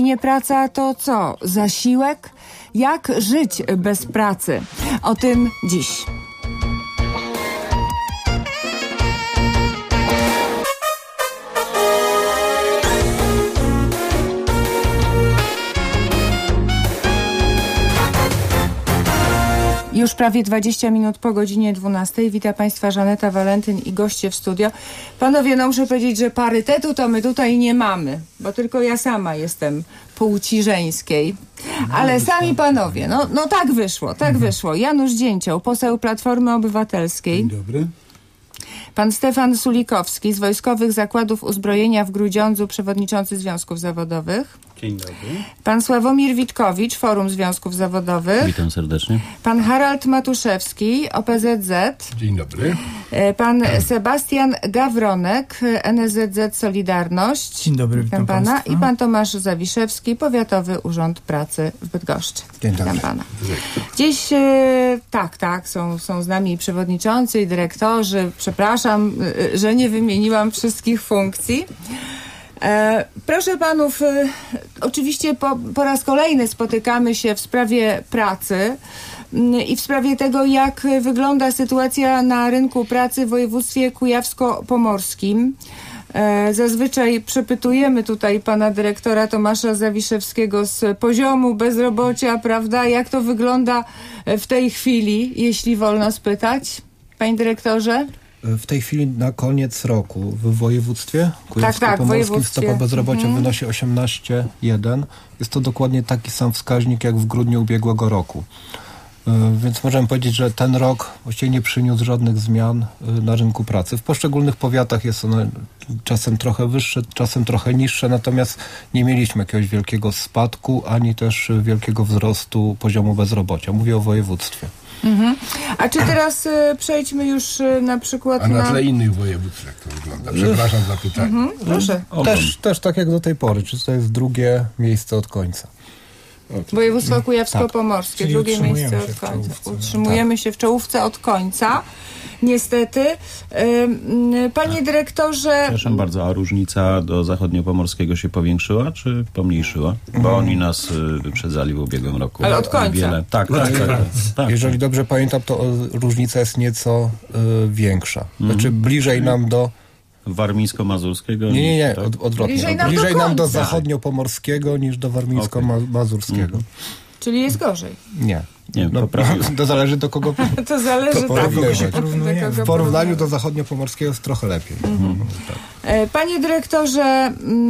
nie praca to co? Zasiłek? Jak żyć bez pracy? O tym dziś. Już prawie 20 minut po godzinie 12. Witam Państwa Żaneta Walentyn i goście w studio. Panowie, no muszę powiedzieć, że parytetu to my tutaj nie mamy, bo tylko ja sama jestem płci żeńskiej. Ale sami panowie, no tak wyszło, tak wyszło. Janusz Dzięcioł, poseł Platformy Obywatelskiej. Dzień dobry. Pan Stefan Sulikowski z Wojskowych Zakładów Uzbrojenia w Grudziądzu, przewodniczący Związków Zawodowych. Dzień dobry. Pan Sławomir Witkowicz, Forum Związków Zawodowych. Witam serdecznie. Pan Harald Matuszewski, OPZZ. Dzień dobry. Pan Sebastian Gawronek, NSZZ Solidarność. Dzień dobry, witam pana. Państwa. I pan Tomasz Zawiszewski, Powiatowy Urząd Pracy w Bydgoszczy. Dzień dobry. Witam pana. Dziś, tak, są z nami przewodniczący i dyrektorzy. Przepraszam, że nie wymieniłam wszystkich funkcji. Proszę panów, oczywiście po raz kolejny spotykamy się w sprawie pracy i w sprawie tego, jak wygląda sytuacja na rynku pracy w województwie kujawsko-pomorskim. Zazwyczaj przepytujemy tutaj pana dyrektora Tomasza Zawiszewskiego z poziomu bezrobocia, prawda? Jak to wygląda w tej chwili, jeśli wolno spytać? Panie dyrektorze? W tej chwili na koniec roku w województwie kujawsko-pomorskim stopa bezrobocia wynosi 18,1. Jest to dokładnie taki sam wskaźnik jak w grudniu ubiegłego roku. Więc możemy powiedzieć, że ten rok właściwie nie przyniósł żadnych zmian na rynku pracy. W poszczególnych powiatach jest ono czasem trochę wyższe, czasem trochę niższe, natomiast nie mieliśmy jakiegoś wielkiego spadku, ani też wielkiego wzrostu poziomu bezrobocia. Mówię o województwie. A czy teraz przejdźmy już na przykład A na tle innych województw jak to wygląda? Przepraszam za pytanie. Proszę. Też tak jak do tej pory. Czy to jest drugie miejsce od końca? Województwo kujawsko-pomorskie, Czyli drugie miejsce utrzymujemy od się w końca. czołówce. Utrzymujemy się w czołówce od końca. Niestety. Panie dyrektorze... Przepraszam bardzo, a różnica do zachodniopomorskiego się powiększyła, czy pomniejszyła? Bo oni nas wyprzedzali w ubiegłym roku. Ale od końca. Tak. Jeżeli dobrze pamiętam, to różnica jest nieco większa. Znaczy bliżej nam do... Warmińsko-mazurskiego? Nie, tak? odwrotnie. Bliżej nam do zachodniopomorskiego niż do warmińsko-mazurskiego. Czyli jest gorzej. Nie. Nie, poprawiłem. To zależy do kogo To zależy porównywać. do W porównaniu do zachodniopomorskiego jest trochę lepiej. Panie dyrektorze,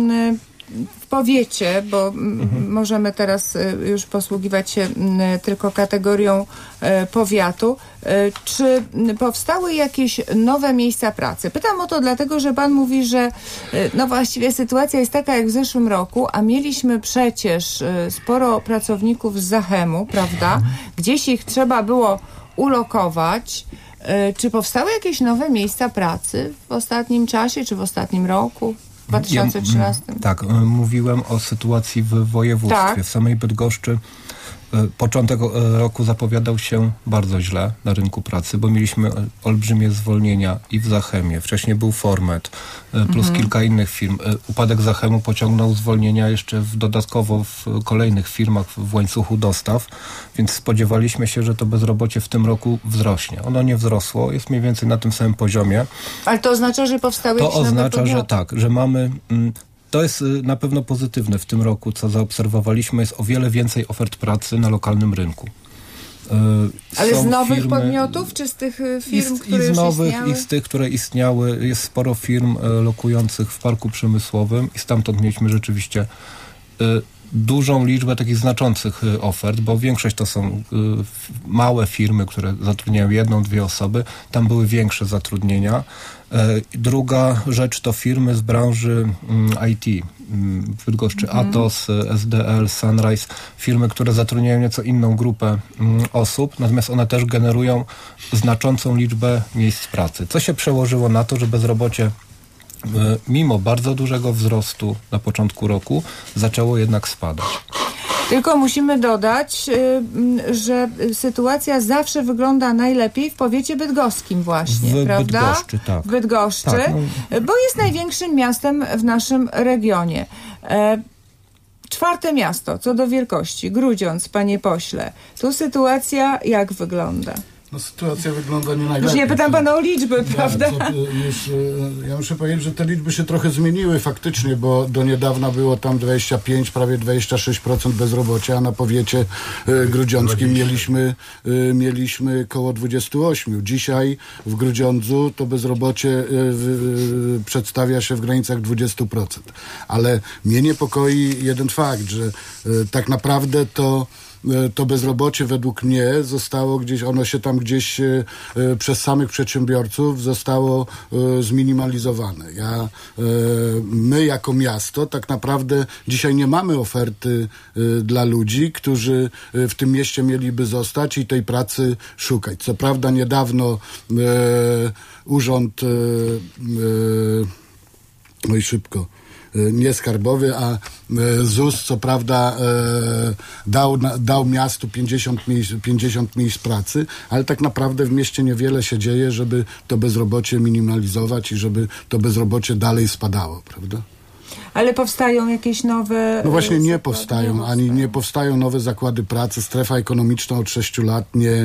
w powiecie, bo możemy teraz już posługiwać się tylko kategorią powiatu, czy powstały jakieś nowe miejsca pracy? Pytam o to dlatego, że pan mówi, że no właściwie sytuacja jest taka jak w zeszłym roku, a mieliśmy przecież sporo pracowników z Zachemu, prawda? Gdzieś ich trzeba było ulokować. Czy powstały jakieś nowe miejsca pracy w ostatnim czasie, czy w ostatnim roku? W 2013. Tak, mówiłem o sytuacji w województwie. Tak. W samej Bydgoszczy początek roku zapowiadał się bardzo źle na rynku pracy, bo mieliśmy olbrzymie zwolnienia i w Zachemie. Wcześniej był Formet, plus kilka innych firm. Upadek Zachemu pociągnął zwolnienia jeszcze dodatkowo w kolejnych firmach w łańcuchu dostaw, więc spodziewaliśmy się, że to bezrobocie w tym roku wzrośnie. Ono nie wzrosło, jest mniej więcej na tym samym poziomie. Ale to oznacza, że powstały jakieś nowe oznacza, podmioty? że tak, że mamy... To jest na pewno pozytywne w tym roku, co zaobserwowaliśmy, jest o wiele więcej ofert pracy na lokalnym rynku. Ale Są z nowych firmy, podmiotów, czy z tych firm, które i z już nowych, istniały? i z tych, które istniały. Jest sporo firm lokujących w parku przemysłowym i stamtąd mieliśmy rzeczywiście dużą liczbę takich znaczących ofert, bo większość to są małe firmy, które zatrudniają 1-2 osoby. Tam były większe zatrudnienia. Druga rzecz to firmy z branży IT. W Bydgoszczy Atos, SDL, Sunrise. Firmy, które zatrudniają nieco inną grupę osób, natomiast one też generują znaczącą liczbę miejsc pracy. Co się przełożyło na to, że bezrobocie mimo bardzo dużego wzrostu na początku roku zaczęło jednak spadać. Tylko musimy dodać, że sytuacja zawsze wygląda najlepiej w powiecie bydgoskim właśnie, prawda? Bydgoszczy, tak. W Bydgoszczy, tak, bo jest największym miastem w naszym regionie. 4. miasto co do wielkości, Grudziądz, panie pośle. Tu sytuacja jak wygląda? No, sytuacja wygląda nie najlepiej. Już nie pytam pana o liczby, prawda? Ja muszę powiedzieć, że te liczby się trochę zmieniły faktycznie, bo do niedawna było tam 25, prawie 26% bezrobocia, a na powiecie grudziąckim mieliśmy koło 28. Dzisiaj w Grudziądzu to bezrobocie przedstawia się w granicach 20%. Ale mnie niepokoi jeden fakt, że tak naprawdę to bezrobocie według mnie zostało gdzieś, ono się tam gdzieś przez samych przedsiębiorców zostało zminimalizowane. My jako miasto tak naprawdę dzisiaj nie mamy oferty dla ludzi, którzy w tym mieście mieliby zostać i tej pracy szukać. Co prawda niedawno urząd nie skarbowy, a ZUS co prawda dał miastu 50 miejsc pracy, ale tak naprawdę w mieście niewiele się dzieje, żeby to bezrobocie minimalizować i żeby to bezrobocie dalej spadało, prawda? Ale powstają jakieś nowe... No właśnie nie powstają nowe zakłady pracy. Strefa ekonomiczna od 6 lat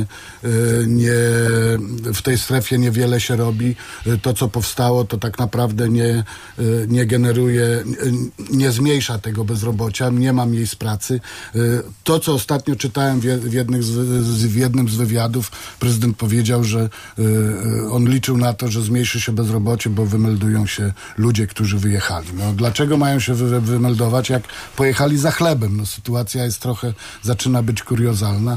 w tej strefie niewiele się robi. To, co powstało, to tak naprawdę nie generuje, nie zmniejsza tego bezrobocia, nie ma miejsc pracy. To, co ostatnio czytałem w jednym z wywiadów, prezydent powiedział, że on liczył na to, że zmniejszy się bezrobocie, bo wymeldują się ludzie, którzy wyjechali. No, dlaczego mają się wymeldować, jak pojechali za chlebem? No, sytuacja jest zaczyna być kuriozalna,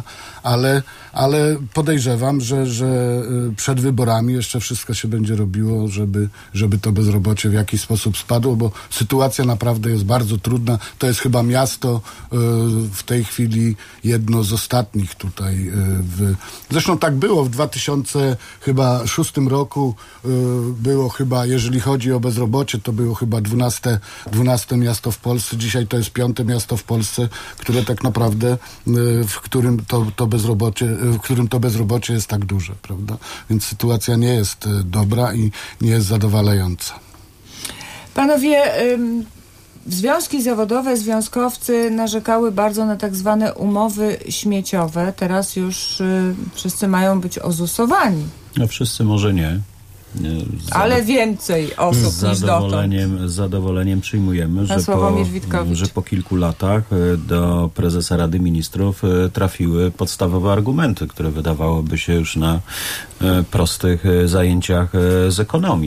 ale podejrzewam, że przed wyborami jeszcze wszystko się będzie robiło, żeby to bezrobocie w jakiś sposób spadło, bo sytuacja naprawdę jest bardzo trudna. To jest chyba miasto w tej chwili jedno z ostatnich tutaj. Zresztą tak było w 2006 roku było chyba, jeżeli chodzi o bezrobocie, to było chyba 12 miasto w Polsce. Dzisiaj to jest 5. miasto w Polsce, które tak naprawdę, w którym to bezrobocie jest tak duże, prawda? Więc sytuacja nie jest dobra i nie jest zadowalająca. Panowie, związki zawodowe, związkowcy narzekały bardzo na tak zwane umowy śmieciowe. Teraz już wszyscy mają być ozusowani. No wszyscy może nie. Ale więcej osób niż dotąd. Z zadowoleniem przyjmujemy, że po kilku latach do prezesa Rady Ministrów trafiły podstawowe argumenty, które wydawałoby się już na prostych zajęciach z ekonomii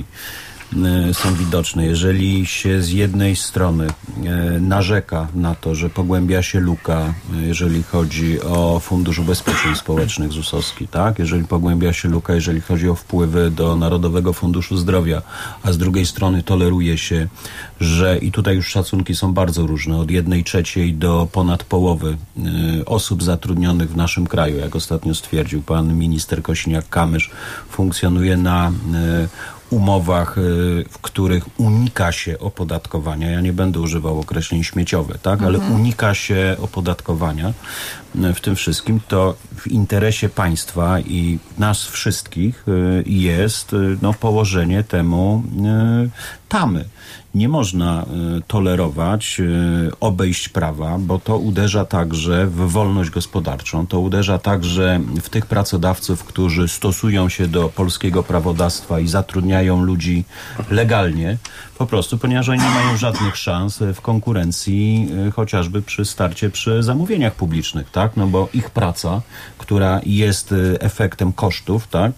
są widoczne. Jeżeli się z jednej strony narzeka na to, że pogłębia się luka, jeżeli chodzi o Fundusz Ubezpieczeń Społecznych ZUS-owski, tak? Jeżeli pogłębia się luka, jeżeli chodzi o wpływy do Narodowego Funduszu Zdrowia, a z drugiej strony toleruje się, że i tutaj już szacunki są bardzo różne, od 1/3 do ponad połowy osób zatrudnionych w naszym kraju, jak ostatnio stwierdził pan minister Kosiniak-Kamysz, funkcjonuje na umowach, w których unika się opodatkowania. Ja nie będę używał określeń śmieciowe, tak? Ale unika się opodatkowania w tym wszystkim, to w interesie państwa i nas wszystkich jest położenie temu tamy. Nie można tolerować, obejść prawa, bo to uderza także w wolność gospodarczą, to uderza także w tych pracodawców, którzy stosują się do polskiego prawodawstwa i zatrudniają ludzi legalnie, po prostu, ponieważ oni nie mają żadnych szans w konkurencji, chociażby przy zamówieniach publicznych, tak? No bo ich praca, która jest efektem kosztów, tak?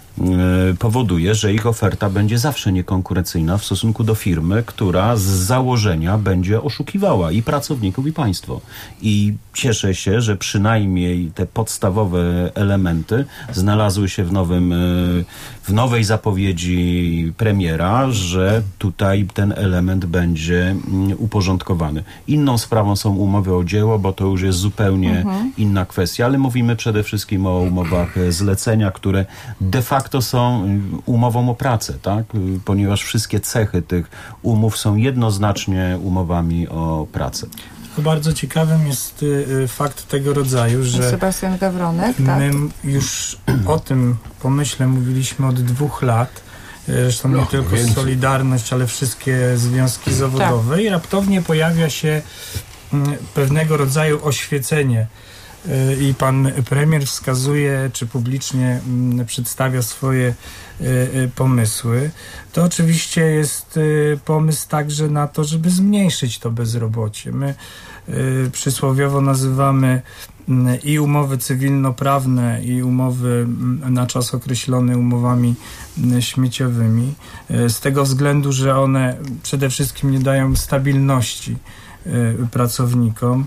Powoduje, że ich oferta będzie zawsze niekonkurencyjna w stosunku do firmy, która z założenia będzie oszukiwała i pracowników, i państwo. I cieszę się, że przynajmniej te podstawowe elementy znalazły się w nowej zapowiedzi premiera, że tutaj ten element będzie uporządkowany. Inną sprawą są umowy o dzieło, bo to już jest zupełnie inna kwestia, ale mówimy przede wszystkim o umowach zlecenia, które de facto są umową o pracę, tak? Ponieważ wszystkie cechy tych umów są jednoznacznie umowami o pracę. Bardzo ciekawym jest fakt tego rodzaju, że Sebastian Gawronek, tak? My już o tym pomyśle mówiliśmy od 2 lat. Zresztą nie tylko Solidarność, ale wszystkie związki zawodowe. I raptownie pojawia się pewnego rodzaju oświecenie i pan premier wskazuje, czy publicznie przedstawia swoje pomysły, to oczywiście jest pomysł także na to, żeby zmniejszyć to bezrobocie. My przysłowiowo nazywamy i umowy cywilnoprawne, i umowy na czas określony umowami śmieciowymi, z tego względu, że one przede wszystkim nie dają stabilności pracownikom,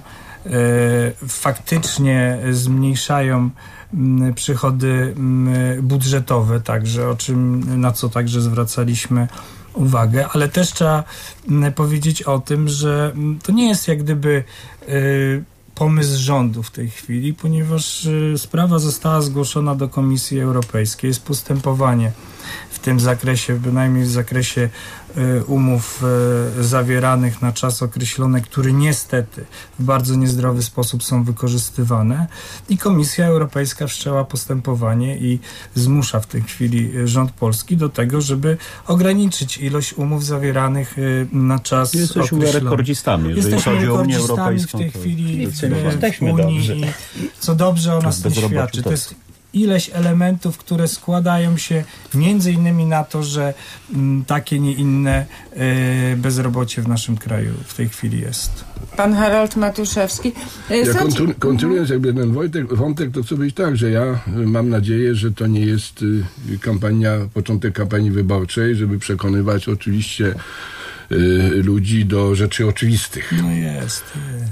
faktycznie zmniejszają przychody budżetowe, także na co także zwracaliśmy uwagę, ale też trzeba powiedzieć o tym, że to nie jest jak gdyby pomysł rządu w tej chwili, ponieważ sprawa została zgłoszona do Komisji Europejskiej. Jest postępowanie w tym zakresie, bynajmniej w zakresie umów zawieranych na czas określony, które niestety w bardzo niezdrowy sposób są wykorzystywane, i Komisja Europejska wszczęła postępowanie i zmusza w tej chwili rząd polski do tego, żeby ograniczyć ilość umów zawieranych na czas określony. Jesteśmy rekordzistami, jeżeli chodzi o Unię Europejską. W tej chwili w Unii, co dobrze o nas nie świadczy. To jest ileś elementów, które składają się między innymi na to, że takie, nie inne bezrobocie w naszym kraju w tej chwili jest. Pan Harold Matuszewski. Kontynuując jakby ten wątek, to chcę powiedzieć tak, że ja mam nadzieję, że to nie jest początek kampanii wyborczej, żeby przekonywać oczywiście ludzi do rzeczy oczywistych. No jest.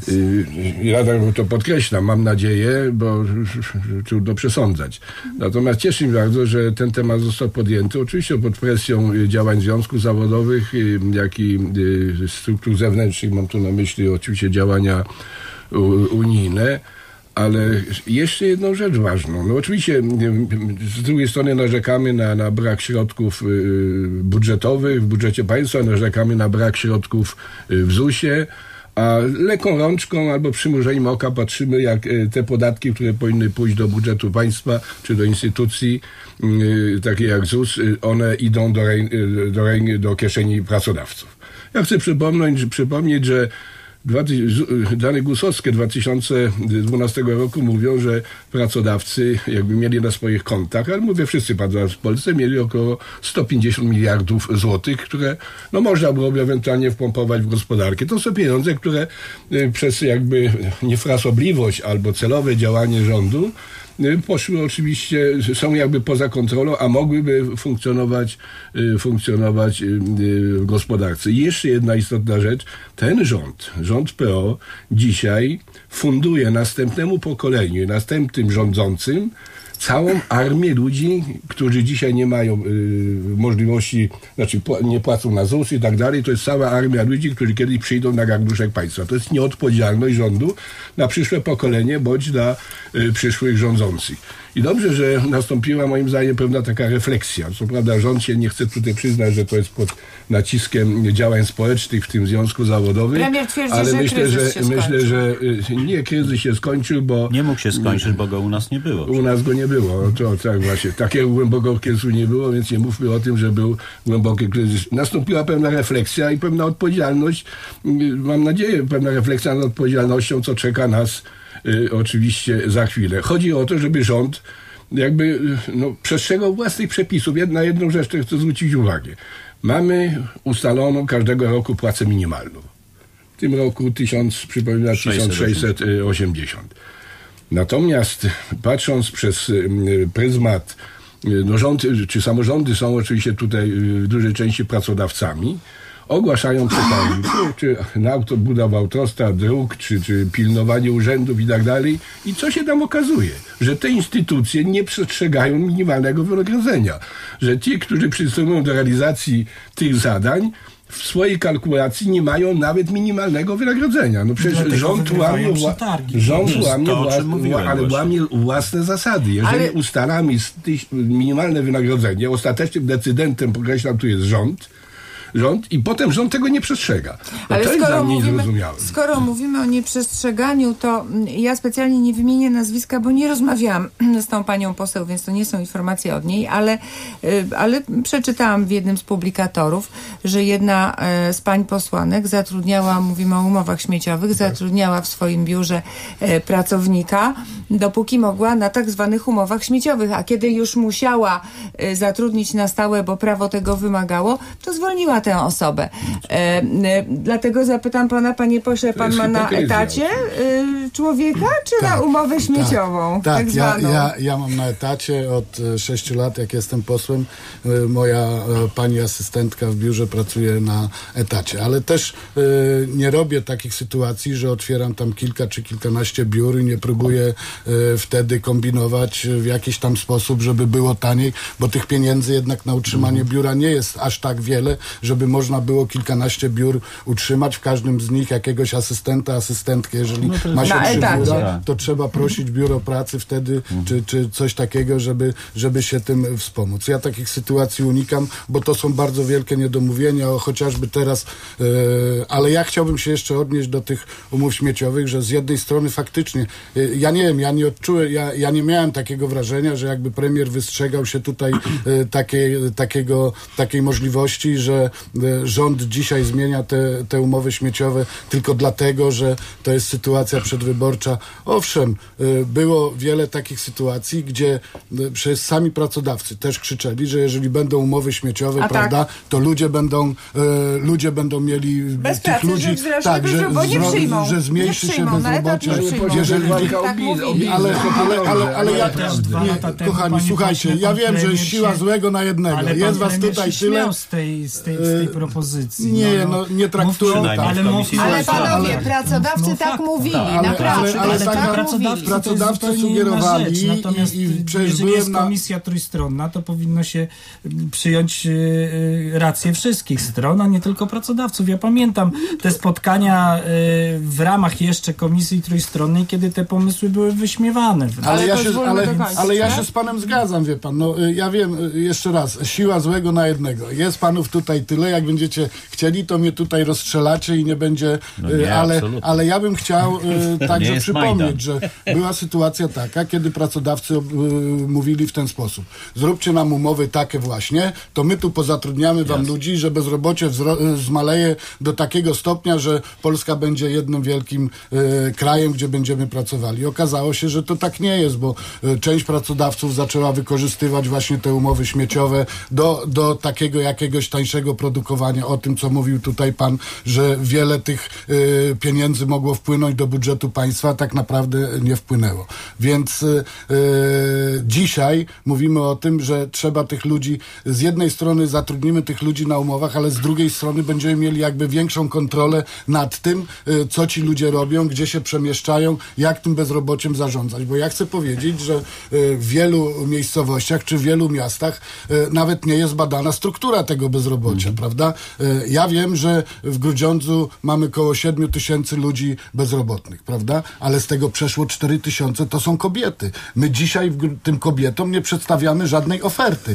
Ja tak to podkreślam, mam nadzieję, bo trudno przesądzać. Natomiast cieszę się bardzo, że ten temat został podjęty, oczywiście pod presją działań związków zawodowych, jak i struktur zewnętrznych, mam tu na myśli oczywiście działania unijne. Ale jeszcze jedną rzecz ważną. No oczywiście z drugiej strony narzekamy na brak środków budżetowych w budżecie państwa, narzekamy na brak środków w ZUS-ie, a lekką rączką albo przymrużeniem oka patrzymy, jak te podatki, które powinny pójść do budżetu państwa czy do instytucji, takie jak ZUS, one idą do kieszeni pracodawców. Ja chcę przypomnieć, że dane GUS-owskie 2012 roku mówią, że pracodawcy jakby mieli na swoich kontach, ale mówię wszyscy pracodawcy w Polsce, mieli około 150 miliardów złotych, które można byłoby ewentualnie wpompować w gospodarkę. To są pieniądze, które przez jakby niefrasobliwość albo celowe działanie rządu poszły oczywiście, są jakby poza kontrolą, a mogłyby funkcjonować w gospodarce. I jeszcze jedna istotna rzecz. Ten rząd PO dzisiaj funduje następnemu pokoleniu, następnym rządzącym całą armię ludzi, którzy dzisiaj nie mają możliwości, nie płacą na ZUS i tak dalej. To jest cała armia ludzi, którzy kiedyś przyjdą na garnuszek państwa. To jest nieodpowiedzialność rządu na przyszłe pokolenie bądź na przyszłych rządzących. I dobrze, że nastąpiła moim zdaniem pewna taka refleksja. Co prawda rząd się nie chce tutaj przyznać, że to jest pod naciskiem działań społecznych, w tym związku zawodowym. Premier twierdzi, ale że myślę, że nie, kryzys się skończył, bo... Nie mógł się skończyć, bo go u nas nie było. U nas go nie było. To tak właśnie. Takiego głębokiego kryzysu nie było, więc nie mówmy o tym, że był głęboki kryzys. Nastąpiła pewna refleksja i pewna odpowiedzialność. Mam nadzieję, pewna refleksja nad odpowiedzialnością, co czeka nas oczywiście za chwilę. Chodzi o to, żeby rząd jakby przestrzegał własnych przepisów. Na jedną rzecz chcę zwrócić uwagę. Mamy ustaloną każdego roku płacę minimalną. W tym roku 1680. Natomiast patrząc przez pryzmat, rząd czy samorządy są oczywiście tutaj w dużej części pracodawcami, ogłaszają przetargi, czy na budowę autostrad, dróg, czy pilnowanie urzędów i tak dalej. I co się tam okazuje? Że te instytucje nie przestrzegają minimalnego wynagrodzenia. Że ci, którzy przystępują do realizacji tych zadań, w swojej kalkulacji nie mają nawet minimalnego wynagrodzenia. No przecież rząd łamie własne zasady. Jeżeli ustalamy minimalne wynagrodzenie, ostatecznym decydentem, podkreślam, tu jest rząd, rząd i potem rząd tego nie przestrzega. Ale to jest dla mnie niezrozumiałe. Skoro mówimy o nieprzestrzeganiu, to ja specjalnie nie wymienię nazwiska, bo nie rozmawiałam z tą panią poseł, więc to nie są informacje od niej, ale przeczytałam w jednym z publikatorów, że jedna z pań posłanek zatrudniała, mówimy o umowach śmieciowych, zatrudniała w swoim biurze pracownika, dopóki mogła na tak zwanych umowach śmieciowych, a kiedy już musiała zatrudnić na stałe, bo prawo tego wymagało, to zwolniła tę osobę. Dlatego zapytam pana, panie pośle, pan ma na etacie człowieka, czy na umowę śmieciową? Tak, ja mam na etacie od 6 lat, jak jestem posłem. Moja pani asystentka w biurze pracuje na etacie, ale też nie robię takich sytuacji, że otwieram tam kilka czy kilkanaście biur i nie próbuję wtedy kombinować w jakiś tam sposób, żeby było taniej, bo tych pieniędzy jednak na utrzymanie biura nie jest aż tak wiele, żeby można było kilkanaście biur utrzymać, w każdym z nich jakiegoś asystenta, asystentkę. Jeżeli ma się 3 biura, to trzeba prosić biuro pracy wtedy, czy coś takiego, żeby się tym wspomóc. Ja takich sytuacji unikam, bo to są bardzo wielkie niedomówienia, chociażby teraz, ale ja chciałbym się jeszcze odnieść do tych umów śmieciowych, że z jednej strony faktycznie, ja nie wiem, ja nie odczułem, ja nie miałem takiego wrażenia, że jakby premier wystrzegał się tutaj takiej możliwości, że rząd dzisiaj zmienia te umowy śmieciowe tylko dlatego, że to jest sytuacja przedwyborcza. Owszem, było wiele takich sytuacji, gdzie przez sami pracodawcy też krzyczeli, że jeżeli będą umowy śmieciowe, prawda, to ludzie będą mieli bez tych pracy, ludzi, że zmniejszy się bezrobocie. Jeżeli ale ja też kochani, słuchajcie, ja wiem, że jest siła złego na jednego. Ale jest was tutaj tyle. Z tej propozycji. Nie traktujmy tak. Ale panowie, pracodawcy tak mówili, naprawdę. Ale pracodawcy sugerowali natomiast i przecież jeżeli jest byłem komisja trójstronna, to powinno się przyjąć rację wszystkich stron, a nie tylko pracodawców. Ja pamiętam te spotkania w ramach jeszcze komisji trójstronnej, kiedy te pomysły były wyśmiewane. Ale ja się z panem zgadzam, wie pan. Ja wiem, jeszcze raz, siła złego na jednego. Jest panów tutaj tyle, jak będziecie chcieli, to mnie tutaj rozstrzelacie i nie będzie, ale ja bym chciał także przypomnieć, że była sytuacja taka, kiedy pracodawcy mówili w ten sposób. Zróbcie nam umowy takie właśnie, to my tu pozatrudniamy wam ludzi, że bezrobocie zmaleje do takiego stopnia, że Polska będzie jednym wielkim krajem, gdzie będziemy pracowali. Okazało się, że to tak nie jest, bo część pracodawców zaczęła wykorzystywać właśnie te umowy śmieciowe do takiego jakiegoś tańszego produkowania. O tym, co mówił tutaj pan, że wiele tych pieniędzy mogło wpłynąć do budżetu państwa, tak naprawdę nie wpłynęło. Więc dzisiaj mówimy o tym, że trzeba tych ludzi, z jednej strony zatrudnimy tych ludzi na umowach, ale z drugiej strony będziemy mieli jakby większą kontrolę nad tym, co ci ludzie robią, gdzie się przemieszczają, jak tym bezrobociem zarządzać. Bo ja chcę powiedzieć, że w wielu miejscowościach czy w wielu miastach nawet nie jest badana struktura tego bezrobocia, prawda? Ja wiem, że w Grudziądzu mamy około 7 000 ludzi bezrobotnych, prawda? Ale z tego przeszło 4 000 to są kobiety. My dzisiaj tym kobietom nie przedstawiamy żadnej oferty.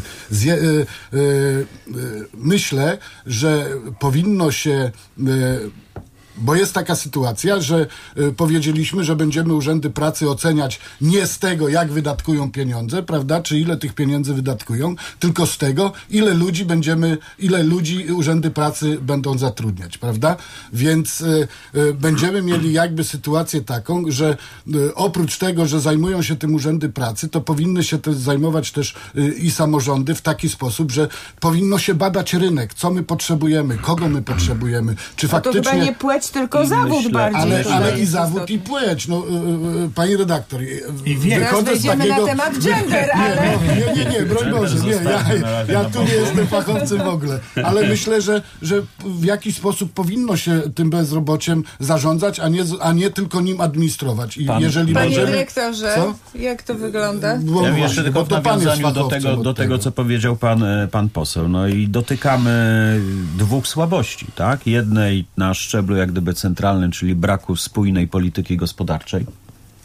Myślę, że powinno się... Bo jest taka sytuacja, że powiedzieliśmy, że będziemy urzędy pracy oceniać nie z tego, jak wydatkują pieniądze, prawda, czy ile tych pieniędzy wydatkują, tylko z tego, ile ludzi urzędy pracy będą zatrudniać, prawda? Więc będziemy mieli jakby sytuację taką, że oprócz tego, że zajmują się tym urzędy pracy, to powinny się też zajmować też i samorządy w taki sposób, że powinno się badać rynek, co my potrzebujemy, kogo my potrzebujemy, czy faktycznie... To chyba nie płeć, tylko zawód bardziej. Ale i zawód, i płeć. Pani redaktor, teraz wejdziemy na temat gender, ale... Nie, broń Boże, ja tu nie jestem fachowcem w ogóle, ale myślę, że w jakiś sposób powinno się tym bezrobociem zarządzać, a nie tylko nim administrować. I Panie dyrektorze, jak to wygląda? Ja wiem jeszcze tylko w nawiązaniu do tego, co powiedział pan poseł. No i dotykamy dwóch słabości, tak? Jednej na szczeblu jak gdyby centralnym, czyli braku spójnej polityki gospodarczej.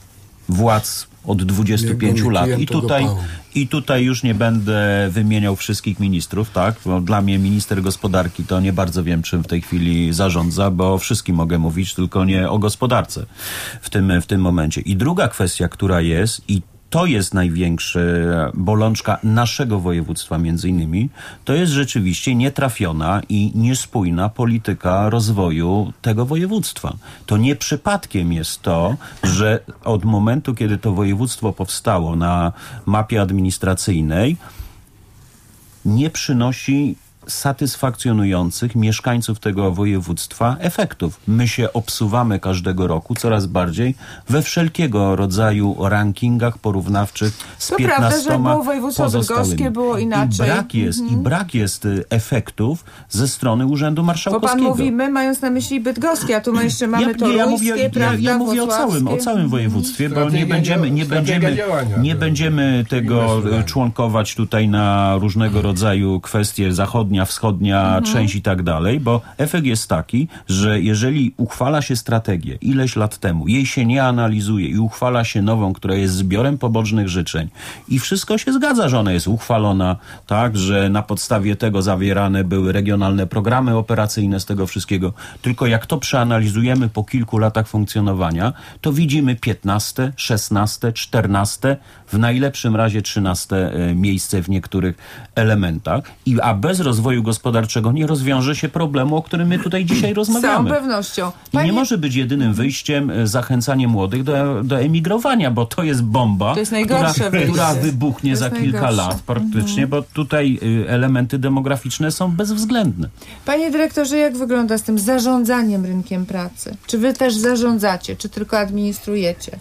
władz od 25 lat. I tutaj już nie będę wymieniał wszystkich ministrów, tak? Bo dla mnie minister gospodarki to nie bardzo wiem, czym w tej chwili zarządza, bo o wszystkim mogę mówić, tylko nie o gospodarce w tym momencie. I druga kwestia, która jest, i to jest największa bolączka naszego województwa między innymi, to jest rzeczywiście nietrafiona i niespójna polityka rozwoju tego województwa. To nie przypadkiem jest to, że od momentu, kiedy to województwo powstało na mapie administracyjnej, nie przynosi satysfakcjonujących mieszkańców tego województwa efektów. My się obsuwamy każdego roku coraz bardziej we wszelkiego rodzaju rankingach porównawczych z 15 prawda, że było województwo bydgoskie, było inaczej. I brak jest efektów ze strony Urzędu Marszałkowskiego. Bo pan mówi, my mając na myśli bydgoskie, a tu my jeszcze mamy toruńskie, ja mówię o całym województwie, bo nie będziemy tego członkować tutaj na różnego rodzaju kwestie zachodnia, wschodnia część i tak dalej, bo efekt jest taki, że jeżeli uchwala się strategię ileś lat temu, jej się nie analizuje i uchwala się nową, która jest zbiorem pobocznych życzeń i wszystko się zgadza, że ona jest uchwalona, tak, że na podstawie tego zawierane były regionalne programy operacyjne z tego wszystkiego, tylko jak to przeanalizujemy po kilku latach funkcjonowania, to widzimy 15, 16, 14, w najlepszym razie 13 miejsce w niektórych elementach, a bez rozwoju gospodarczego nie rozwiąże się problemu, o którym my tutaj dzisiaj rozmawiamy. Z całą pewnością. I nie może być jedynym wyjściem zachęcanie młodych do emigrowania, bo to jest bomba, to jest która wybuchnie za kilka lat praktycznie, bo tutaj elementy demograficzne są bezwzględne. Panie dyrektorze, jak wygląda z tym zarządzaniem rynkiem pracy? Czy wy też zarządzacie, czy tylko administrujecie?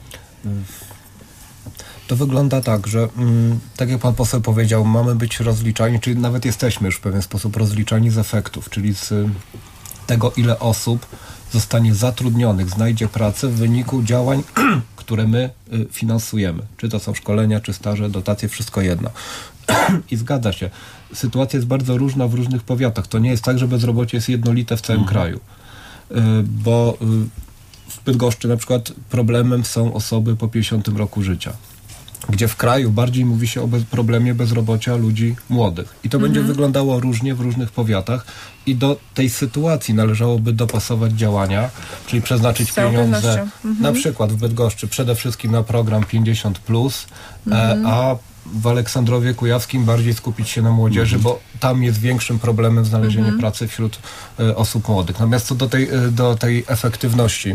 To wygląda tak, że tak jak pan poseł powiedział, mamy być rozliczani, czyli nawet jesteśmy już w pewien sposób rozliczani z efektów, czyli z tego, ile osób zostanie zatrudnionych, znajdzie pracę w wyniku działań, które my finansujemy. Czy to są szkolenia, czy staże, dotacje, wszystko jedno. I zgadza się, sytuacja jest bardzo różna w różnych powiatach. To nie jest tak, że bezrobocie jest jednolite w całym kraju. Bo w Bydgoszczy na przykład problemem są osoby po 50 roku życia, gdzie w kraju bardziej mówi się o problemie bezrobocia ludzi młodych. I to będzie wyglądało różnie w różnych powiatach i do tej sytuacji należałoby dopasować działania, czyli przeznaczyć pieniądze na przykład w Bydgoszczy przede wszystkim na program 50+, a w Aleksandrowie Kujawskim bardziej skupić się na młodzieży, bo tam jest większym problemem znalezienie pracy wśród osób młodych. Natomiast co do tej efektywności,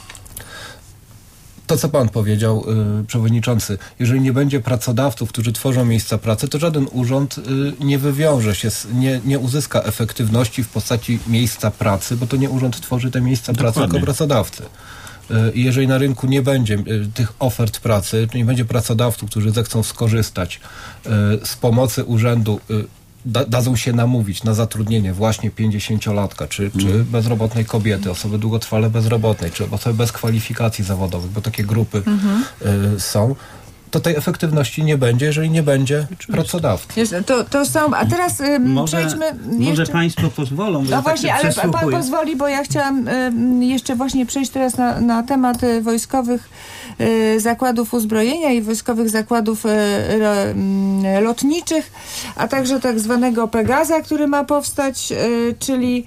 to, co pan powiedział, przewodniczący, jeżeli nie będzie pracodawców, którzy tworzą miejsca pracy, to żaden urząd nie wywiąże się, nie uzyska efektywności w postaci miejsca pracy, bo to nie urząd tworzy te miejsca pracy, tylko pracodawcy. I jeżeli na rynku nie będzie tych ofert pracy, nie będzie pracodawców, którzy zechcą skorzystać z pomocy urzędu, dadzą się namówić na zatrudnienie właśnie 50-latka, czy bezrobotnej kobiety, osoby długotrwale bezrobotnej, czy osoby bez kwalifikacji zawodowych, bo takie grupy są, to tej efektywności nie będzie, jeżeli nie będzie pracodawcy. To są, a teraz przejdźmy jeszcze... Może państwo pozwolą. No właśnie, ale pan pozwoli, bo ja chciałam jeszcze właśnie przejść teraz na temat wojskowych zakładów uzbrojenia i wojskowych zakładów lotniczych, a także tak zwanego Pegaza, który ma powstać, czyli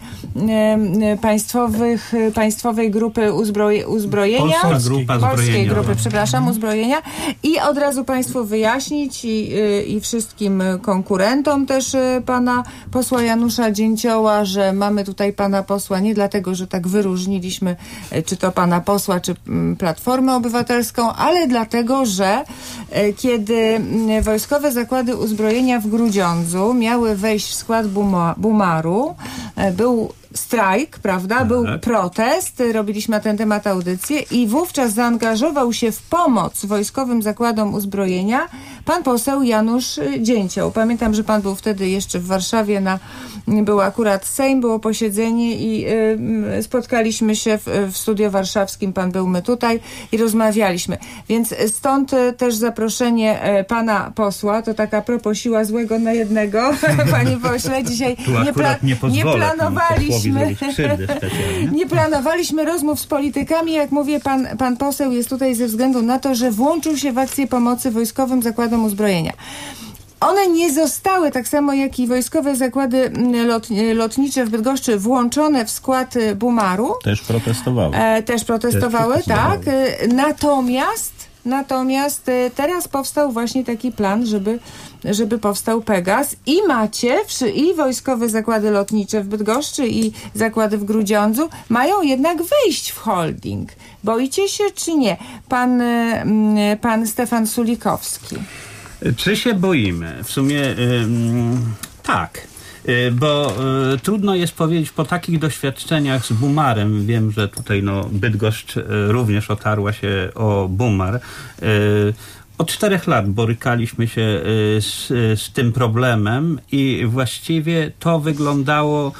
państwowej grupy uzbrojenia. Polskiej grupy, przepraszam, uzbrojenia. I od razu państwu wyjaśnić i wszystkim konkurentom też pana posła Janusza Dzięcioła, że mamy tutaj pana posła nie dlatego, że tak wyróżniliśmy czy to pana posła, czy Platformę Obywatelską, ale dlatego, że kiedy Wojskowe Zakłady Uzbrojenia w Grudziądzu miały wejść w skład Bumaru, był strajk, prawda? Tak. Był protest, robiliśmy na ten temat audycję i wówczas zaangażował się w pomoc Wojskowym Zakładom Uzbrojenia pan poseł Janusz Dzięcioł. Pamiętam, że pan był wtedy jeszcze w Warszawie, był akurat Sejm, było posiedzenie i spotkaliśmy się w studio warszawskim, pan był, my tutaj i rozmawialiśmy. Więc stąd też zaproszenie pana posła, to taka propos siła złego na jednego, panie pośle, dzisiaj nie planowaliśmy rozmów z politykami, jak mówię, pan poseł jest tutaj ze względu na to, że włączył się w akcję pomocy Wojskowym Zakładom Uzbrojenia. One nie zostały, tak samo jak i Wojskowe Zakłady Lotnicze w Bydgoszczy, włączone w skład Bumaru. Też protestowały. Tak. Natomiast teraz powstał właśnie taki plan, żeby powstał Pegas i macie, i Wojskowe Zakłady Lotnicze w Bydgoszczy i zakłady w Grudziądzu mają jednak wejść w holding. Boicie się czy nie? Pan Stefan Sulikowski. Czy się boimy? W sumie tak. Bo trudno jest powiedzieć po takich doświadczeniach z Bumarem, wiem, że tutaj Bydgoszcz również otarła się o Bumar. Od 4 lat borykaliśmy się z tym problemem i właściwie to wyglądało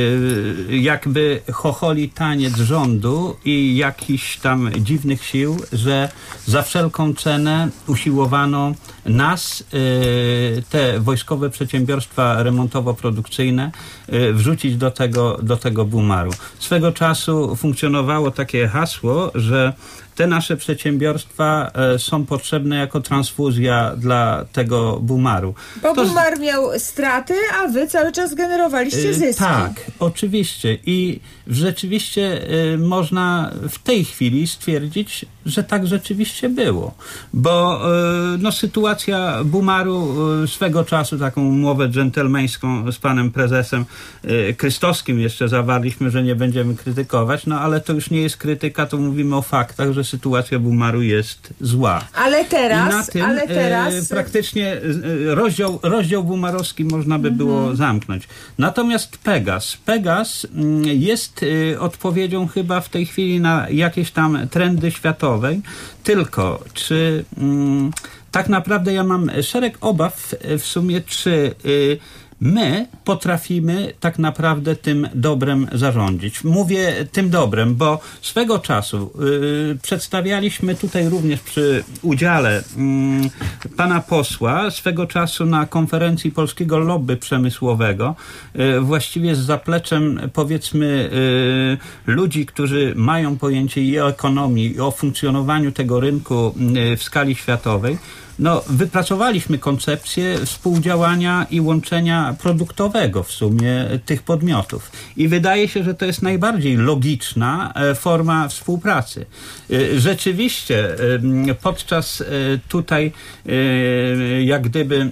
jakby chocholi taniec rządu i jakichś tam dziwnych sił, że za wszelką cenę usiłowano nas, te wojskowe przedsiębiorstwa remontowo-produkcyjne, wrzucić do tego Bumaru. Swego czasu funkcjonowało takie hasło, że te nasze przedsiębiorstwa są potrzebne jako transfuzja dla tego Bumaru. Bo Bumar miał straty, a wy cały czas generowaliście zyski. Tak, oczywiście. I rzeczywiście można w tej chwili stwierdzić, że tak rzeczywiście było. Bo sytuacja Bumaru swego czasu, taką umowę dżentelmeńską z panem prezesem Krystowskim jeszcze zawarliśmy, że nie będziemy krytykować, ale to już nie jest krytyka, to mówimy o faktach, że sytuacja Bumaru jest zła. Ale teraz... praktycznie rozdział bumarowski można by było zamknąć. Natomiast Pegas jest odpowiedzią chyba w tej chwili na jakieś tam trendy światowe. Tylko czy tak naprawdę ja mam szereg obaw w sumie, czy my potrafimy tak naprawdę tym dobrem zarządzić. Mówię tym dobrem, bo swego czasu przedstawialiśmy tutaj również przy udziale pana posła, swego czasu na konferencji Polskiego Lobby Przemysłowego, właściwie z zapleczem, powiedzmy, ludzi, którzy mają pojęcie i o ekonomii, i o funkcjonowaniu tego rynku w skali światowej. Wypracowaliśmy koncepcję współdziałania i łączenia produktowego w sumie tych podmiotów. I wydaje się, że to jest najbardziej logiczna forma współpracy. Rzeczywiście podczas tutaj jak gdyby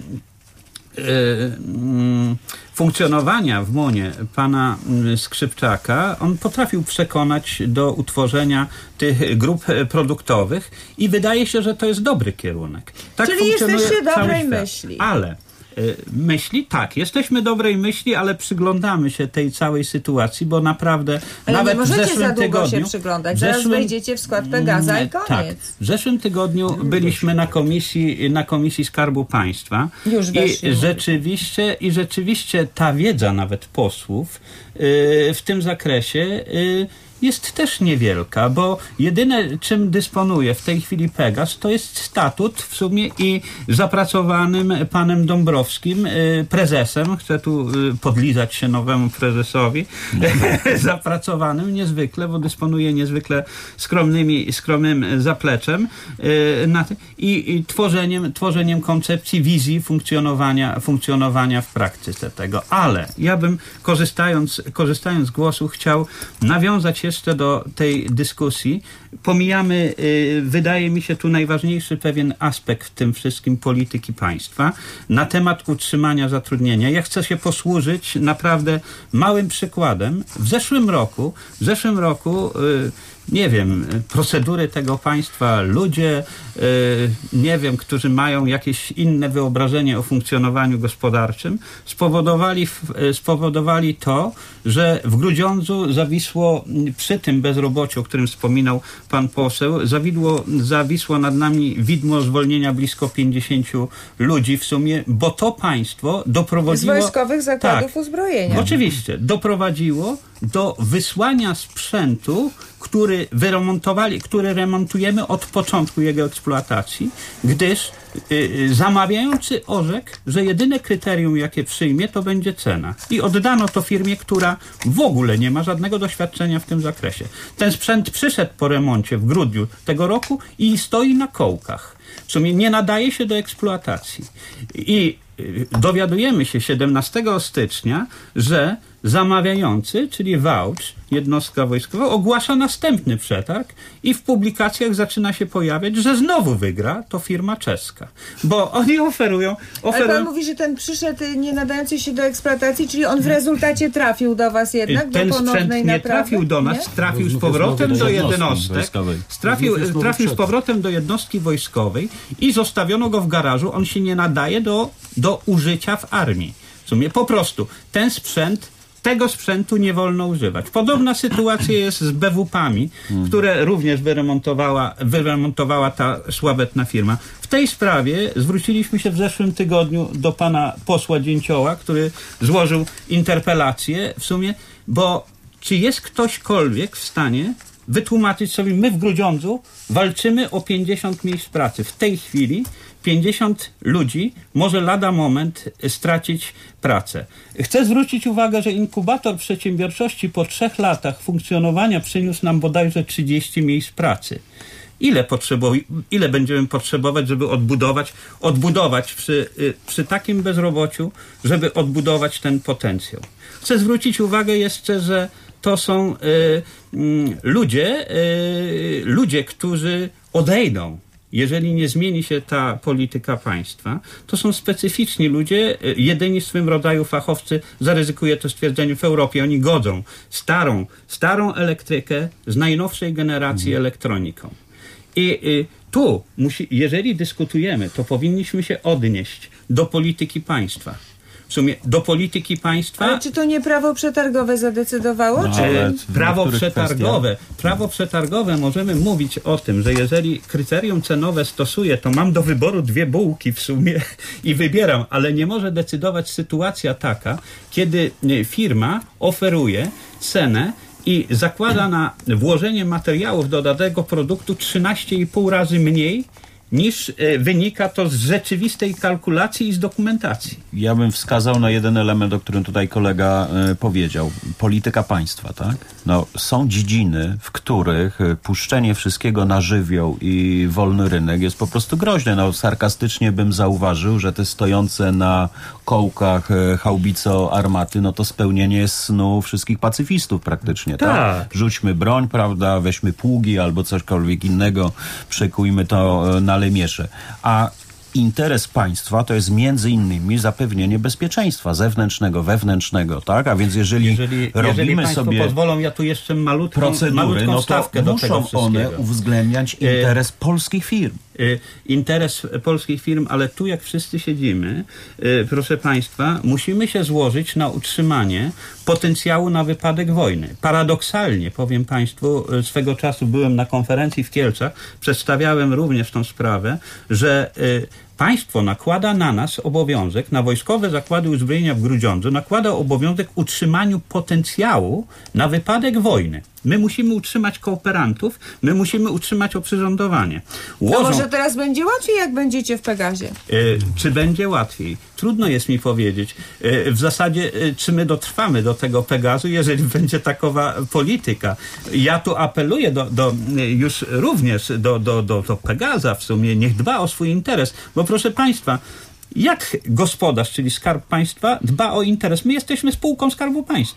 funkcjonowania w MON-ie pana Skrzypczaka, on potrafił przekonać do utworzenia tych grup produktowych i wydaje się, że to jest dobry kierunek. Tak. Czyli jesteście dobrej myśli. Ale myśli, tak, jesteśmy dobrej myśli, ale przyglądamy się tej całej sytuacji, bo naprawdę ale nawet nie możecie w zeszłym za długo tygodniu, się przyglądać. Zaraz wejdziecie w skład Pegaza i koniec. Tak. W zeszłym tygodniu byliśmy na komisji Skarbu Państwa i rzeczywiście ta wiedza nawet posłów w tym zakresie jest też niewielka, bo jedyne, czym dysponuje w tej chwili Pegas, to jest statut w sumie i zapracowanym panem Dąbrowskim, prezesem, chcę tu podlizać się nowemu prezesowi, zapracowanym niezwykle, bo dysponuje niezwykle skromnym zapleczem i tworzeniem koncepcji, wizji funkcjonowania w praktyce tego. Ale ja bym, korzystając z głosu, chciał nawiązać jeszcze do tej dyskusji. Pomijamy, wydaje mi się tu najważniejszy pewien aspekt w tym wszystkim polityki państwa na temat utrzymania zatrudnienia. Ja chcę się posłużyć naprawdę małym przykładem. W zeszłym roku nie wiem, procedury tego państwa, ludzie, nie wiem, którzy mają jakieś inne wyobrażenie o funkcjonowaniu gospodarczym, spowodowali to, że w Grudziądzu zawisło, przy tym bezrobociu, o którym wspominał pan poseł, zawisło nad nami widmo zwolnienia blisko 50 ludzi w sumie, bo to państwo doprowadziło... Z wojskowych zakładów uzbrojenia. Oczywiście. Doprowadziło do wysłania sprzętu, który remontujemy od początku jego eksploatacji, gdyż zamawiający orzekł, że jedyne kryterium, jakie przyjmie, to będzie cena. I oddano to firmie, która w ogóle nie ma żadnego doświadczenia w tym zakresie. Ten sprzęt przyszedł po remoncie w grudniu tego roku i stoi na kołkach. W sumie nie nadaje się do eksploatacji. I dowiadujemy się 17 stycznia, że zamawiający, czyli Wałcz, jednostka wojskowa, ogłasza następny przetarg i w publikacjach zaczyna się pojawiać, że znowu wygra to firma czeska. Bo oni oferują... Ale pan mówi, że ten przyszedł nie nadający się do eksploatacji, czyli on w rezultacie trafił do was jednak, ten do ponownej sprzęt nie naprawy? trafił do nas, trafił z powrotem do jednostek. Trafił z powrotem do jednostki wojskowej i zostawiono go w garażu. On się nie nadaje do użycia w armii. W sumie po prostu tego sprzętu nie wolno używać. Podobna sytuacja jest z BWP-ami, które również wyremontowała ta sławetna firma. W tej sprawie zwróciliśmy się w zeszłym tygodniu do pana posła Dzięcioła, który złożył interpelację w sumie, bo czy jest ktośkolwiek w stanie wytłumaczyć sobie, my w Grudziądzu walczymy o 50 miejsc pracy. W tej chwili 50 ludzi może lada moment stracić pracę. Chcę zwrócić uwagę, że inkubator przedsiębiorczości po 3 latach funkcjonowania przyniósł nam bodajże 30 miejsc pracy. Ile będziemy potrzebować, żeby odbudować przy takim bezrobociu, żeby odbudować ten potencjał? Chcę zwrócić uwagę jeszcze, że to są ludzie, którzy odejdą, jeżeli nie zmieni się ta polityka państwa. To są specyficzni ludzie, jedyni w swym rodzaju fachowcy, zaryzykuję to stwierdzenie, w Europie. Oni godzą starą elektrykę z najnowszej generacji elektroniką. I tu, jeżeli dyskutujemy, to powinniśmy się odnieść do polityki państwa. W sumie do polityki państwa... Ale czy to nie prawo przetargowe zadecydowało? Prawo przetargowe możemy mówić o tym, że jeżeli kryterium cenowe stosuję, to mam do wyboru 2 bułki w sumie i wybieram, ale nie może decydować sytuacja taka, kiedy firma oferuje cenę i zakłada na włożenie materiałów do danego produktu 13,5 razy mniej, niż wynika to z rzeczywistej kalkulacji i z dokumentacji. Ja bym wskazał na jeden element, o którym tutaj kolega powiedział. Polityka państwa, tak? No, są dziedziny, w których puszczenie wszystkiego na żywioł i wolny rynek jest po prostu groźne. No, sarkastycznie bym zauważył, że te stojące na kołkach haubico-armaty, no to spełnienie snu wszystkich pacyfistów praktycznie, tak? Rzućmy broń, prawda? Weźmy pługi albo cośkolwiek innego, przekujmy to na lemiesze. A interes państwa to jest między innymi zapewnienie bezpieczeństwa zewnętrznego, wewnętrznego, tak? A więc jeżeli robimy sobie pozwolą, ja tu jeszcze procedury, no to do tego muszą one uwzględniać interes polskich firm. Interes polskich firm, ale tu jak wszyscy siedzimy, proszę państwa, musimy się złożyć na utrzymanie potencjału na wypadek wojny. Paradoksalnie, powiem państwu, swego czasu byłem na konferencji w Kielcach, przedstawiałem również tą sprawę, że państwo nakłada na nas obowiązek, na Wojskowe Zakłady Uzbrojenia w Grudziądzu, nakłada obowiązek utrzymaniu potencjału na wypadek wojny. My musimy utrzymać kooperantów, my musimy utrzymać oprzyrządowanie. To może teraz będzie łatwiej, jak będziecie w Pegazie? Czy będzie łatwiej? Trudno jest mi powiedzieć. W zasadzie, czy my dotrwamy do tego Pegazu, jeżeli będzie takowa polityka. Ja tu apeluję już również do Pegaza w sumie, niech dba o swój interes, bo proszę państwa, jak gospodarz, czyli Skarb Państwa, dba o interes? My jesteśmy spółką Skarbu Państwa.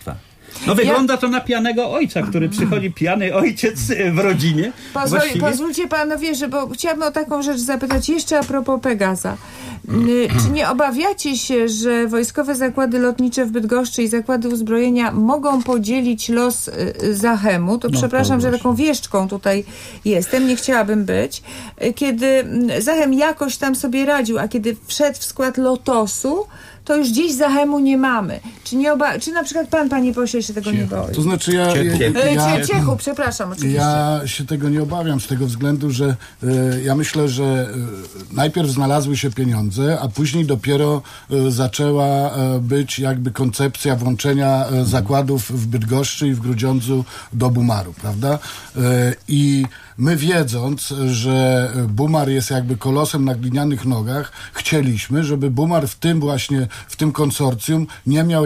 No wygląda to na pijanego ojca, który przychodzi pijany ojciec w rodzinie. Pozwólcie panowie, bo chciałabym o taką rzecz zapytać jeszcze a propos Pegasa. Czy nie obawiacie się, że Wojskowe Zakłady Lotnicze w Bydgoszczy i Zakłady Uzbrojenia mogą podzielić los Zachemu? To przepraszam, że taką wieszczką tutaj jestem, nie chciałabym być. Kiedy Zachem jakoś tam sobie radził, a kiedy wszedł w skład Lotosu, to już dziś Zachemu nie mamy. Czy na przykład pan, panie pośle, się tego nie boi? To znaczy Ciechu, przepraszam oczywiście. Ja się tego nie obawiam z tego względu, że ja myślę, że najpierw znalazły się pieniądze, a później dopiero zaczęła być jakby koncepcja włączenia zakładów w Bydgoszczy i w Grudziądzu do Bumaru, prawda? I my, wiedząc, że Bumar jest jakby kolosem na glinianych nogach, chcieliśmy, żeby Bumar w tym konsorcjum nie miał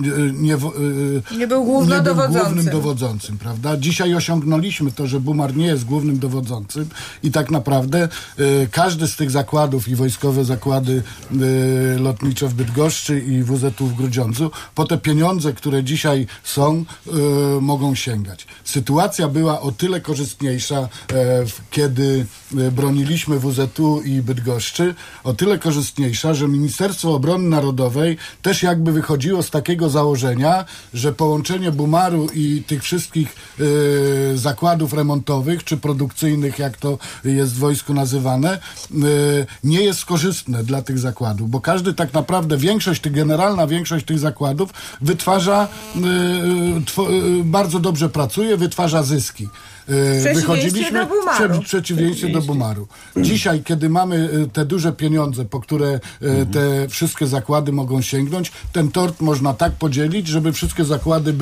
nie był głównym dowodzącym, prawda? Dzisiaj osiągnęliśmy to, że Bumar nie jest głównym dowodzącym i tak naprawdę każdy z tych zakładów i Wojskowe Zakłady Lotnicze w Bydgoszczy i WZU w Grudziądzu po te pieniądze, które dzisiaj są, mogą sięgać. Sytuacja była o tyle korzystniejsza, kiedy broniliśmy WZU i Bydgoszczy, o tyle korzystniejsza, że Ministerstwo Obrony Narodowej też jakby wychodziło z takiego założenia, że połączenie Bumaru i tych wszystkich zakładów remontowych czy produkcyjnych, jak to jest w wojsku nazywane, nie jest korzystne dla tych zakładów, bo każdy tak naprawdę, generalna większość tych zakładów wytwarza, bardzo dobrze pracuje, wytwarza zyski. Wychodziliśmy w przeciwieństwie do Bumaru. Dzisiaj, kiedy mamy te duże pieniądze, po które te wszystkie zakłady mogą sięgnąć, ten tort można tak podzielić, żeby wszystkie zakłady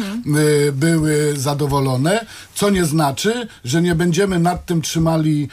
były zadowolone, co nie znaczy, że nie będziemy nad tym trzymali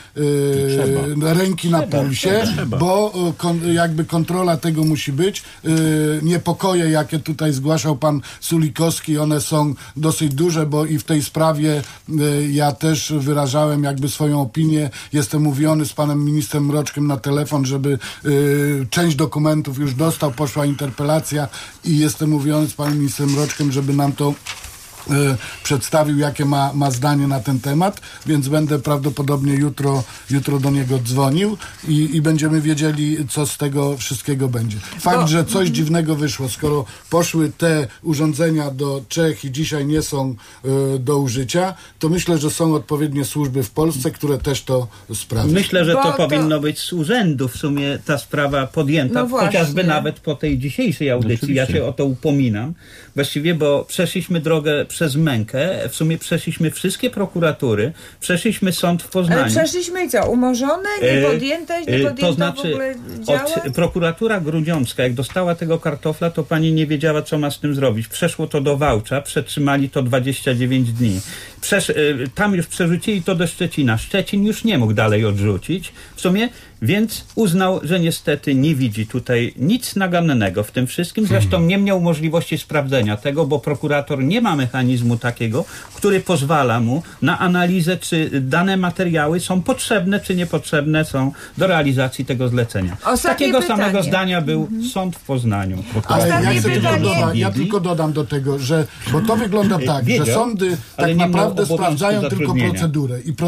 ręki na pulsie, bo jakby kontrola tego musi być. Niepokoje, jakie tutaj zgłaszał pan Sulikowski, one są dosyć duże, bo i w tej sprawie ja też wyrażałem jakby swoją opinię. Jestem mówiony z panem ministrem Mroczkiem na telefon, żeby część dokumentów już dostał, poszła interpelacja i jestem mówiony z panem ministrem Mroczkiem, żeby nam to przedstawił, jakie ma zdanie na ten temat, więc będę prawdopodobnie jutro do niego dzwonił i będziemy wiedzieli, co z tego wszystkiego będzie. Fakt, że coś dziwnego wyszło, skoro poszły te urządzenia do Czech i dzisiaj nie są do użycia, to myślę, że są odpowiednie służby w Polsce, które też to sprawdzą. Myślę, że to powinno być z urzędu w sumie ta sprawa podjęta, chociażby nawet po tej dzisiejszej audycji. Oczywiście. Ja się o to upominam. Właściwie, bo przeszliśmy drogę przez mękę, w sumie przeszliśmy wszystkie prokuratury, przeszliśmy sąd w Poznaniu. Ale przeszliśmy i co? Umorzone? Nie podjęto to znaczy, w ogóle działać? Prokuratura grudziącka, jak dostała tego kartofla, to pani nie wiedziała, co ma z tym zrobić. Przeszło to do Wałcza, przetrzymali to 29 dni. Tam już przerzucili to do Szczecina. Szczecin już nie mógł dalej odrzucić. W sumie, więc uznał, że niestety nie widzi tutaj nic nagannego w tym wszystkim. Zresztą nie miał możliwości sprawdzenia tego, bo prokurator nie ma mechanizmu takiego, który pozwala mu na analizę, czy dane materiały są potrzebne, czy niepotrzebne są do realizacji tego zlecenia. Takiego samego zdania był sąd w Poznaniu. Ale ja tylko dodam do tego, bo to wygląda tak, że sądy tak naprawdę sprawdzają tylko procedurę. I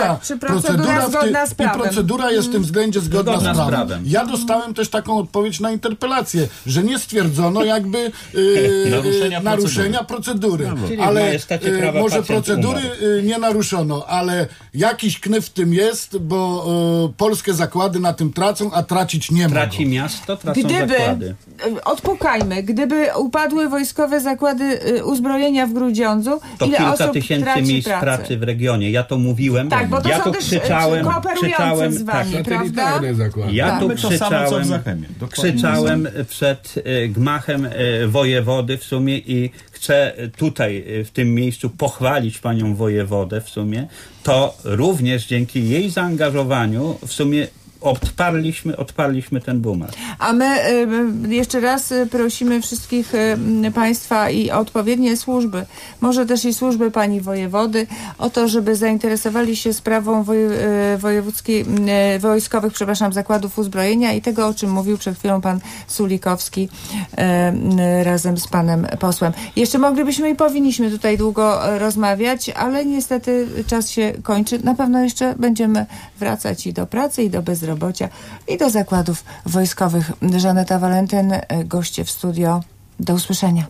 procedura jest w tym względzie zgodna z prawem. Ja dostałem też taką odpowiedź na interpelację, że nie stwierdzono jakby naruszenia procedury. Ale może procedury nie naruszono, ale jakiś knyf w tym jest, bo polskie zakłady na tym tracą, a tracić nie mogą. Traci miasto, tracą zakłady. Odpokajmy, gdyby upadły Wojskowe Zakłady Uzbrojenia w Grudziądzu, to ile kilka osób tysięcy miejsc pracy w regionie. Ja to mówiłem. Tak, bo to ja są to też krzyczałem z wami, prawda? Ja tu krzyczałem przed gmachem wojewody w sumie i chcę tutaj w tym miejscu pochwalić panią wojewodę w sumie. To również dzięki jej zaangażowaniu w sumie odparliśmy ten boomer. A my jeszcze raz prosimy wszystkich państwa i odpowiednie służby, może też i służby pani wojewody, o to, żeby zainteresowali się sprawą wojskowych zakładów uzbrojenia i tego, o czym mówił przed chwilą pan Sulikowski razem z panem posłem. Jeszcze moglibyśmy i powinniśmy tutaj długo rozmawiać, ale niestety czas się kończy. Na pewno jeszcze będziemy wracać i do pracy, i do bezrobocia, i do zakładów wojskowych. Żaneta Walentyn, goście w studio. Do usłyszenia.